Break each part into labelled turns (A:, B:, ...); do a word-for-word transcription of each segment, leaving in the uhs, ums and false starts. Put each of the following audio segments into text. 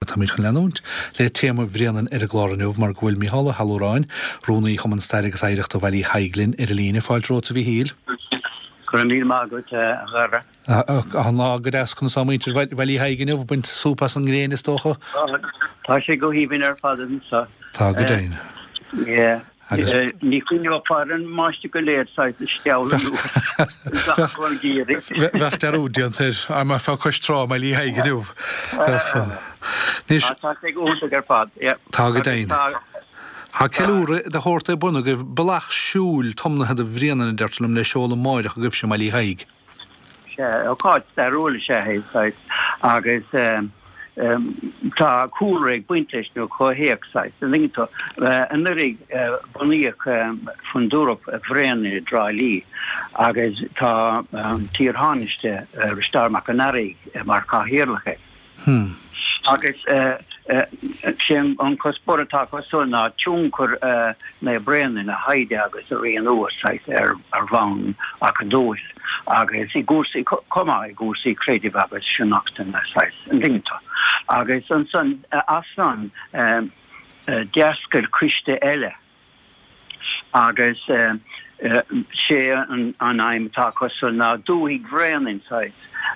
A: tamid chan leanúnt, le téma bhríanan ar a gláranúh mar ghfuil Mícheál Halloráin, rónaí chuman stairegus éireachta bhailí haiglinn ar a lína fáil tróta bhí híl.
B: Gur míl mágat a gara.
A: An lágad as chun samuintir bhailí haiginniuh buint súpas an gréin is tócha?
B: Tá sé go híbin ar fadan sa.
A: Tá go dain.
B: Yeah. Ní chuinne páran máiste go léirsáid is steáil
A: Bhecht ar údiantar a mar fá chuis trá mai lí haiginniuh.
B: Tá sé go únta gur fad.
A: Tá go dain. Tá ceúra de chóirta buna go balach siúil tomnathe a bhríanana deirtalm le seola máireach a gibh sem mai lí haig.
B: Cáid starúla sé héáid agus tá cúraigh buintleis nó chohéagsáid an lingtá an nurig buníoch fundúrap a bhréanna drálí agus tá tíortháiste ristarmach an arig mar cáhéirlacha. Agus sé an cospóratá cosúna túnkur na breanna na haide agus a réon uasáid ar ar bhain ach an dóis agus i gúsaí comá i gúsaí creative agus sinachtain na sáid an lingtá. Agus an san as san deascair cuiste eile agus sé an aimimtá cosúna dúigh bhréann sáid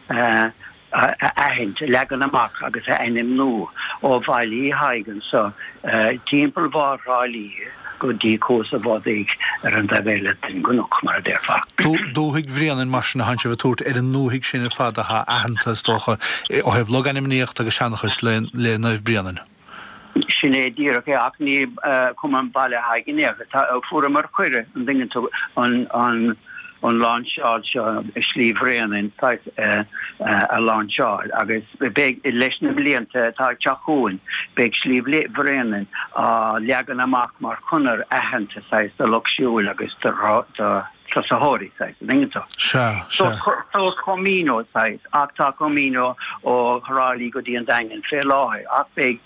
B: ahint legan amach agus a enim nó ó bhailí haigen so timppel bhar rálí go dtí cósa bhádaigh ar an dabhéile den gunach mar a déirfa.
A: Dúigh bhríann mar sin han se bh túirt ar an nóigh sin fad a ahananta tócha ó hebh lo animníocht agus seannachas le le naibh bríann.
B: Sin é díach ach ní cum an bailile haigenéach fuair mar chuire an dingen an an an láseáil seo slíomhréann táid a láseáil agus beag leis na blianta tá teachúin beag slíomhréann a leagan amach mar chunar aitheanta sáis do lochsiúil agus trasathóirí sáis ningtá.
A: Se se.
B: Tá comínó sáis ach tá comínó ó thrálaí go dtí an daingen fé láthir ach beag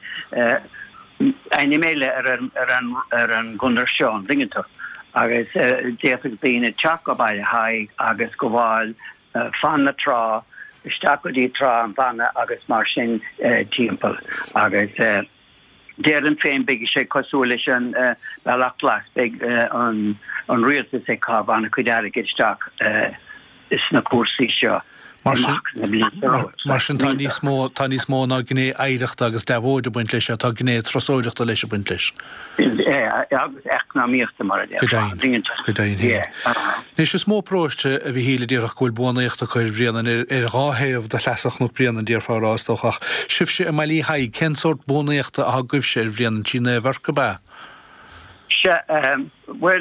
B: ein méile ar an gunnar seán ningtá. agus déach bíine teach go baile haig agus go bháil fanna trá, isteach go dtí trá an bhana agus mar sin timppel agus déir an féin beigi sé cosú leis an bailach las beag an rialtas é cá bhana chuideara isteach is na cuasaí seo.
A: Mar sin tá níos mó tá níos mó ná gné éireachta agus dehóide buint leis tá gné trosóireachta leis a buint leis.
B: agus eicnáíochta mar a
A: go dain. Nís is mó próiste a bhí híle díoch ghfuil bunaíochta chuir bhríanana ar ráhéamh de leasach nó bríanana díorfárástóchach. Sibh sé a mailí haig cén sort bunaíochta a gcuibh sé ar bhríanana tína bhar go ba?
B: Se well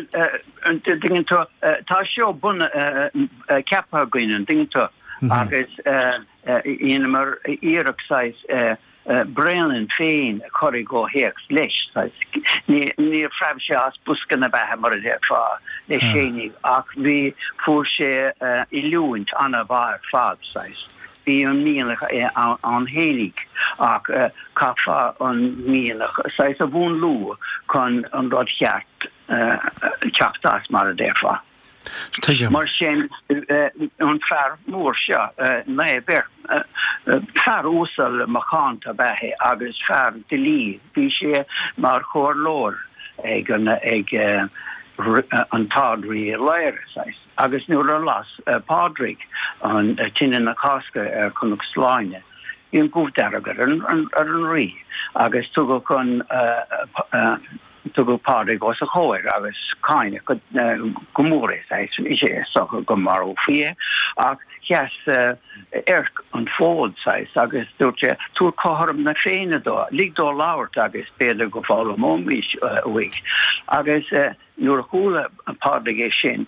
B: tá seo buna cepa gaiine dingtá agus ina mar iireachsáis breann féin choirigh go héach leis ní freib sé as buscan na bethe mar a déirfá leis sénig ach bhí fuair sé i luúint anna bhar fad sáis. Bhí an míanach an hénig ach cafa an míanach sáis a bhún lú chun an rud cheart teachtas mar a déirfá. Mar sin an fear mór seo na ber fear úsal machánta bethe agus fear de lí bhí sé mar chóir lór ag ag an tádrií léir sáis. Agus nuair an las pádrig an tinine na casca ar chunach sláine. Íon gúbdeagar ar an rí agus tuga chun tugu pádrig os a chóir agus cáine go mór é sé so go mar ó fie ach cheas airc an fód sáis agus dúirte túr cóharm na féine dó lí dó láhairt agus béidir go fáil mómís uig agus nuair a chúla an pádrig é sin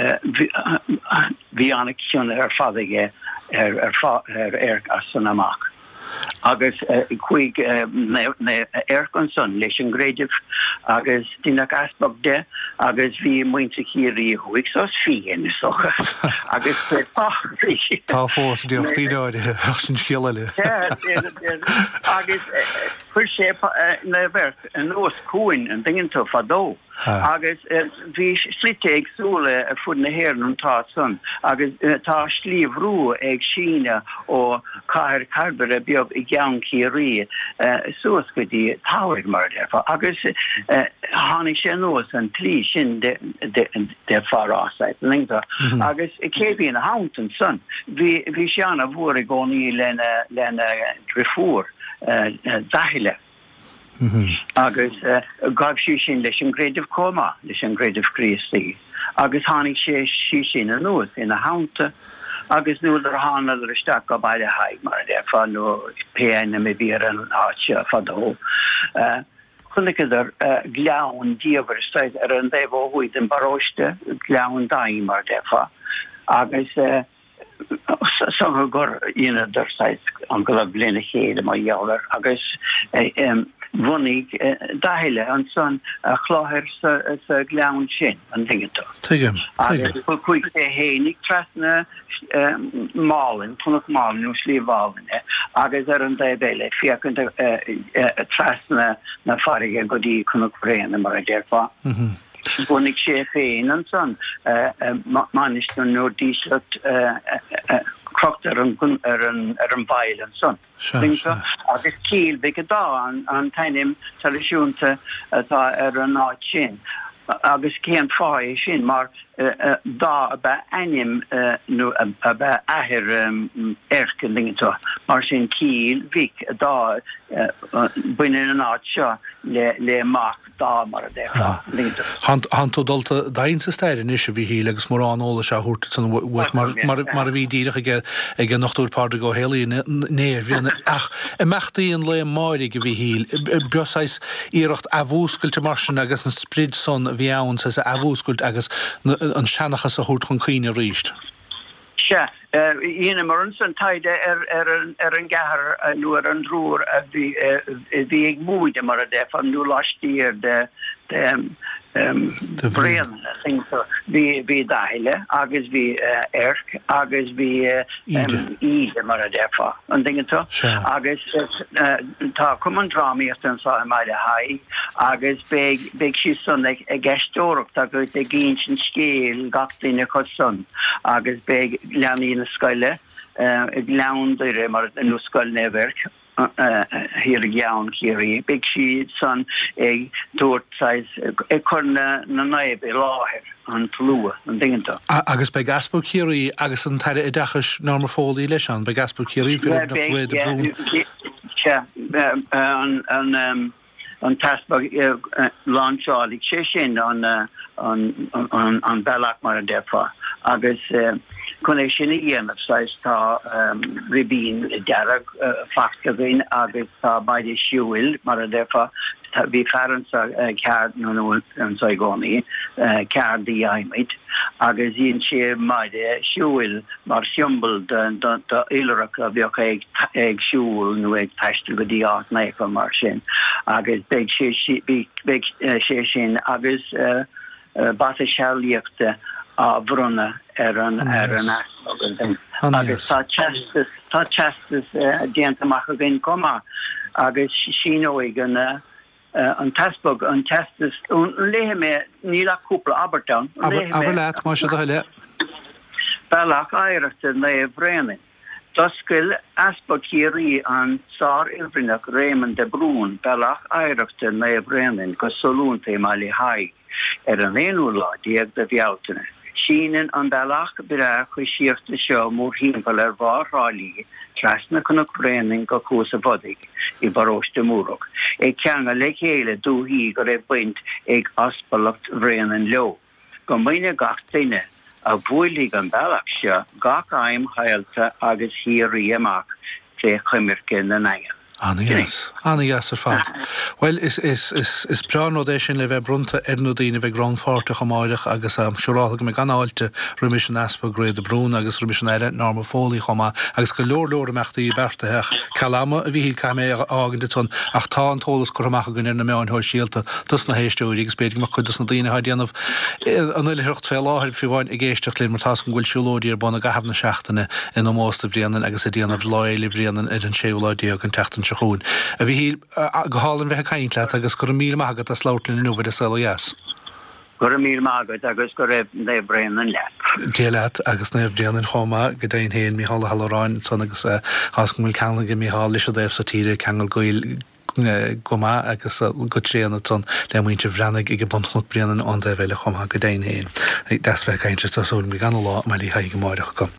B: bhí anna ciúna ar fadaige ar airc as san amach. agus chuig aircon son leis an gréideh agus duine asbach de agus bhí muinte chiaí chuig sos fion socha agus
A: tá fós díochttaíide sin sciile
B: agus chuir sé na bhirt an os cúin an dingantá fadó agus bhí slite agsúla a fud na héir an tá son agus tá slíomhrú ag síne ó cáir carbar a beag i gean cíí suas go dtí táhair mar defa. Agus tháinig sé nuas an trí sin de fárásáid lingta. Agus cébhí na hauntan son. Bhí seanna bhuair a gcónaí lena drifúr dahiile. Agus gab sí sin leis an gréadh comá leis an gréadh Christaí. Agus tháinig sé sí sin a nuas ina haunta. Agus nuair ar hána ar isteach go baile haid mar defa nó péana mé bhí an áite fadó. Chunigad ar gleann díobhar staid ar an dhéhóid an baróiste gleann daí mar defa. Agus san gur ina darsáid an go bliana chéad mar dheallar. Agus bhunig dahiile an son chláthir sa gleann sin an dingetá.
A: Tuigim.
B: Agus chuig sé hénig trasna málinn, chunach málinn nó slíomhálinne, agus ar an daibéile fiacant trasna na farige go dtí chunach bhréanna mar a dearfá. Bhunig sé féin an son manist an nó dísat crocht ar an ar an bail an son. Agus cíl be dá an tainim talisiúnta atá ar an áit sin. Agus céan fáid sin mar dá a bheith aim nó a bheith ahir aircin lingtá. Mar sin cíl bhic dá buine an áit seo le mach dá mar a défa lingtá.
A: Han tú dulta dain sa stairin is a bhí hí agus mar an óla se húrta san mar a bhí díirech ag an nachtúrpáda go héalaí néir bhíanana ach i meachtaíon le máirí go bhí híl breáis íirecht a bhúscailte mar sin agus an sprid son bhí ann sa a bhúscailt agus an seanachas a húrt chun cíine ríist.
B: Se, íana mar an san taide ar an gahar nuair an drúr a bhí ag múide mar a defa nú láistíir de bréan bhí dahiile agus bhí airc agus bhí íde mar a defa an dingetá. Agus tá cum an drámaíocht an sa maile haid agus beag sí son ag gceistóireacht a go ag gén sin scéal gachtaíine chu son agus beag leanaí na scoile ag leann doire mar nó scoil neverc. Hier gean chéirí, big si san ag dúirtáis ag chuna na naibh láthir an tlua an dinganta.
A: Agus be gaspó chéirí agus an taire i dachas normar fólaí leis an, be gaspó chéirí fi nach bhfuid a brún.
B: An an tasbag láseálig sé sin an bellach mar a defa agus chun é sin dhéanamh sais tá ribín dearag fachcaín agus tá baide siúil mar a defa bhí fearan sa ceard nó an saigónaí ceardaí aimid agus íon sé maide siúil mar siúmbal do ileach a bheoch ag siúil nó ag teiste go dtí áit néfa mar sin agus beag sé sin agus bata sealaíochta a bhrunna ar an ar an agus tá chestas tá chestas déantamach a gin comá agus sin óig an an tasbog an chestas léhe mé níla cúpla Abertown
A: aber leat má se le
B: Bellach áireachta le bhrénin Doscail aspa cíirí an sár ilbrinach Raymond de Brún Bellach áireachta le bhrénin go solúnta máilí haig ar an éonú lá diaag de bhealtaine. Sínan an bellach bira chu siirta seo mór hímpel ar bhárálí trasna chunach brénin go cúsa bodig i baróiste múrach. Ag ceanga le chéile dúhí go raibh buint ag aspalacht brénin leo. Go mine gach duine a bhuailí an bellach seo gach aim hailta agus híirí amach fé chumirce na naige.
A: Anna yes, Anna yes ar fad. Well, is is is is brán ódé sin le bheith brunta ar nó daoine bheith gránfáirte chomáireach agus am siúrála go me gan áilte rumis an aspa gréad brún agus rumis an éire norma fólaí chomá agus go leor leor amachtaí bertatheach calama a bhí cá mé ágan de tún ach tá an tólas go amach gon na meáin thir síalta dus na héisteúí agus beidir mar chudas na daoine haidíanamh an uile thucht fé láthir fi bháin i ggéisteach líon mar tá go bhfuil siúlódí ar buna gahabh na seachtainna in ómásta bhríanan agus a díanamh láile bhríanan ar an séúláidíag an teachtan chún. A bhí hí go hálan bheith caiint leat agus go mí agad a sláirlinn nuhfuid a sala yes.
B: go mí mágad agus go raibh le brein an le.
A: Déad agus neh déanaan chomá go dhéon héon mí hall hallráin san agus hascmúil ceanla go mí há leis a déobh sa tíre cheangal goil gomá agus go tréanana son le muinte bhreannig ag bonút breanaan an bheile chumá go déon héin. Des bheith caiinte asúil mí gan lá mar í haig go máireach go.